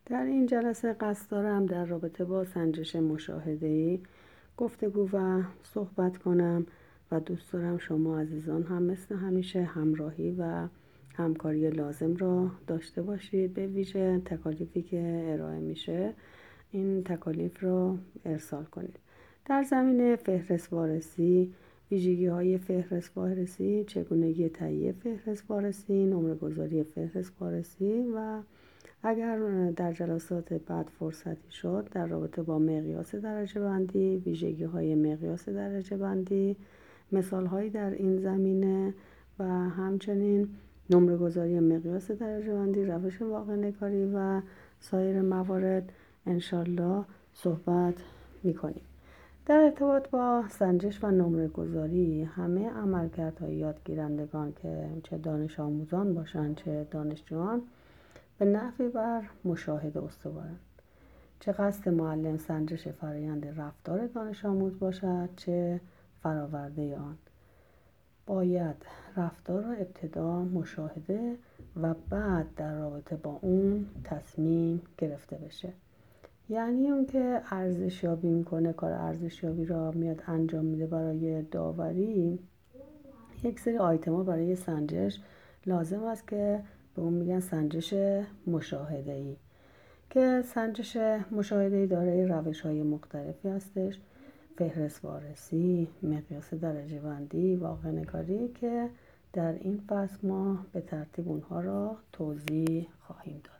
در این جلسه قصد دارم در رابطه با سنجش مشاهده‌ای گفتگو و صحبت کنم و دوست دارم شما عزیزان هم مثل همیشه همراهی و همکاری لازم را داشته باشید. به ویژه تکالیفی که ارائه میشه این تکالیف را ارسال کنید. در زمینه فهرست وارسی، ویژگی های فهرست وارسی، چگونگی تهیه فهرست وارسی، نمره گذاری فهرست وارسی و اگر در جلسات بعد فرصتی شد در رابطه با مقیاس درجه بندی، ویژگی های مقیاس درجه بندی، مثال هایی در این زمینه و همچنین نمره گذاری مقیاس درجه بندی، روش واقع نگاری و سایر موارد انشالله صحبت میکنیم. در ارتباط با سنجش و نمره گذاری همه عملکردهای یادگیرندگان که چه دانش آموزان باشند چه دانشجویان به نحوی بر مشاهده استوارند. چه قصد معلم سنجش فرایند رفتار دانش آموز باشد چه فراورده آن، باید رفتار را ابتدا مشاهده و بعد در رابطه با اون تصمیم گرفته بشه. یعنی اون که ارزشیابی میکنه، کار ارزشیابی را میاد انجام میده برای داوری، یک سری آیتما برای سنجش لازم است که به اون میگن سنجش مشاهده‌ای، که سنجش مشاهده‌ای دارای روش‌های مختلفی هستش: فهرست وارسی، مقیاس درجه بندی، واقع نگاری، که در این فصل ما به ترتیب اونها را توضیح خواهیم داد.